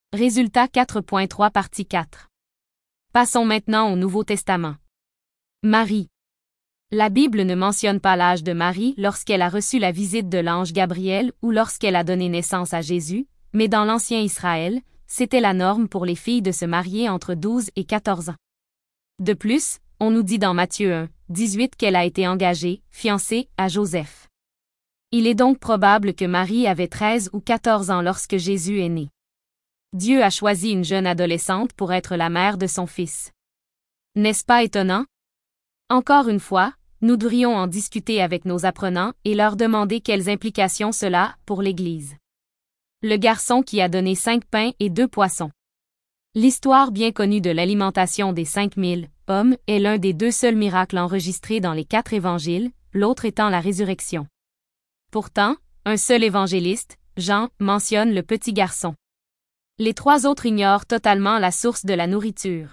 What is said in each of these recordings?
Résultat 4.3 partie 4. Passons maintenant au Nouveau Testament. Marie. La Bible ne mentionne pas l'âge de Marie lorsqu'elle a reçu la visite de l'ange Gabriel ou lorsqu'elle a donné naissance à Jésus, mais dans l'Ancien Israël, c'était la norme pour les filles de se marier entre 12 et 14 ans. De plus, on nous dit dans Matthieu 1, 18 qu'elle a été engagée, fiancée, à Joseph. Il est donc probable que Marie avait 13 ou 14 ans lorsque Jésus est né. Dieu a choisi une jeune adolescente pour être la mère de son fils. N'est-ce pas étonnant? Encore une fois, nous devrions en discuter avec nos apprenants et leur demander quelles implications cela a pour l'Église. Le garçon qui a donné 5 pains et 2 poissons. L'histoire bien connue de l'alimentation des 5000 hommes est l'un des 2 seuls miracles enregistrés dans les 4 évangiles, l'autre étant la résurrection. Pourtant, un seul évangéliste, Jean, mentionne le petit garçon. Les 3 autres ignorent totalement la source de la nourriture.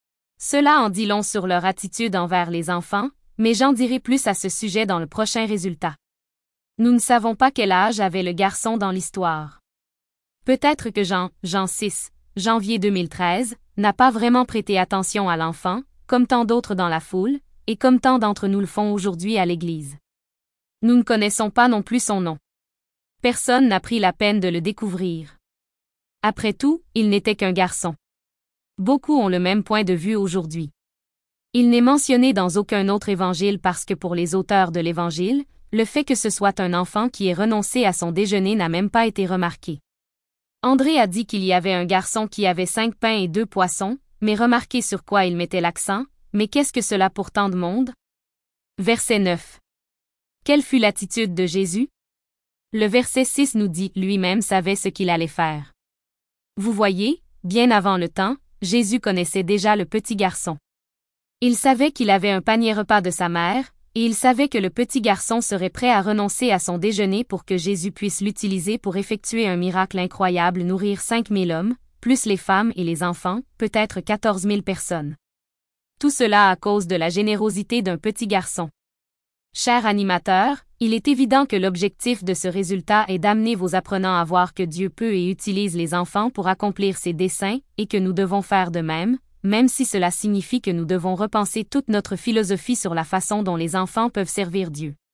Cela en dit long sur leur attitude envers les enfants, mais j'en dirai plus à ce sujet dans le prochain résultat. Nous ne savons pas quel âge avait le garçon dans l'histoire. Peut-être que Jean 6, janvier 2013, n'a pas vraiment prêté attention à l'enfant, comme tant d'autres dans la foule, et comme tant d'entre nous le font aujourd'hui à l'Église. Nous ne connaissons pas non plus son nom. Personne n'a pris la peine de le découvrir. Après tout, il n'était qu'un garçon. Beaucoup ont le même point de vue aujourd'hui. Il n'est mentionné dans aucun autre évangile parce que pour les auteurs de l'évangile, le fait que ce soit un enfant qui ait renoncé à son déjeuner n'a même pas été remarqué. André a dit qu'il y avait un garçon qui avait 5 pains et 2 poissons, mais remarquez sur quoi il mettait l'accent, mais qu'est-ce que cela pour tant de monde? Verset 9. Quelle fut l'attitude de Jésus? Le verset 6 nous dit « Lui-même savait ce qu'il allait faire ». Vous voyez, bien avant le temps, Jésus connaissait déjà le petit garçon. Il savait qu'il avait un panier repas de sa mère, et il savait que le petit garçon serait prêt à renoncer à son déjeuner pour que Jésus puisse l'utiliser pour effectuer un miracle incroyable, nourrir 5000 hommes, plus les femmes et les enfants, peut-être 14 000 personnes. Tout cela à cause de la générosité d'un petit garçon. Chers animateurs, il est évident que l'objectif de ce résultat est d'amener vos apprenants à voir que Dieu peut et utilise les enfants pour accomplir ses desseins et que nous devons faire de même si cela signifie que nous devons repenser toute notre philosophie sur la façon dont les enfants peuvent servir Dieu.